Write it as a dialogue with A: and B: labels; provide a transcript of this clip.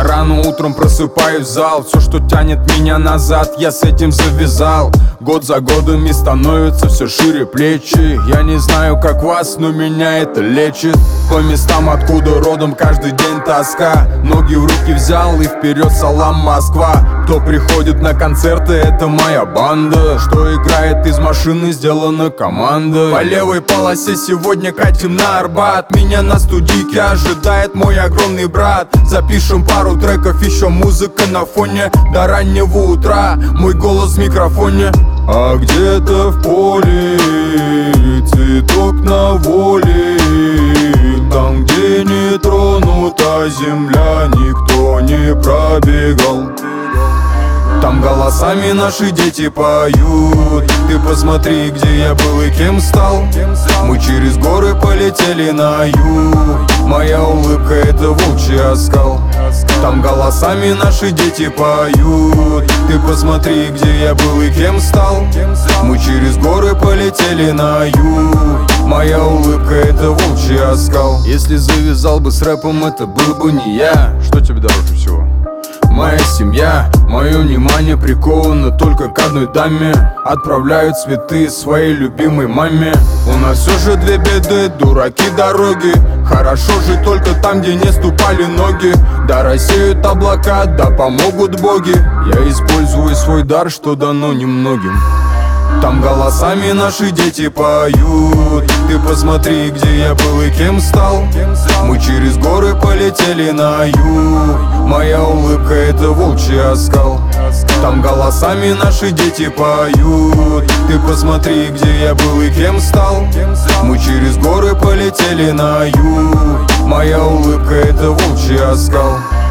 A: Я рано утром просыпаюсь в зал. Все, что тянет меня назад, я с этим завязал. Год за годом и становятся все шире плечи. Я не знаю, как вас, но меня это лечит. По местам, откуда родом, каждый день тоска. Ноги в руки взял и вперед, салам, Москва. Кто приходит на концерты, это моя банда. Что играет из машины, сделана команда. По левой полосе сегодня катим на Арбат. Меня на студийке ожидает мой огромный брат. Запишем пару треков, еще музыка на фоне. До раннего утра мой голос в микрофоне. А где-то в поле цветок на воле. Там, где не тронута земля, никто не пробегал. Там голосами наши дети поют. Ты посмотри, где я был и кем стал. Мы через горы полетели на юг. Моя улыбка — это волчий оскал. Там голосами наши дети поют. Ты посмотри, где я был и кем стал. Мы через горы полетели на юг. Моя улыбка — это волчий оскал. Если завязал бы с рэпом, это был бы не я. Что тебе дороже всего? Моя семья, мое внимание приковано только к одной даме. Отправляю цветы своей любимой маме. У нас все же две беды, дураки дороги. Хорошо жить только там, где не ступали ноги. Да рассеют облака, да помогут боги. Я использую свой дар, что дано немногим. Там голосами наши дети поют. Ты посмотри, где я был и кем стал. Мы через горы полетели на юг. Моя улыбка — это волчий оскал. Там голосами наши дети поют. Ты посмотри, где я был и кем стал. Мы через горы полетели на юг. Моя улыбка — это волчий оскал.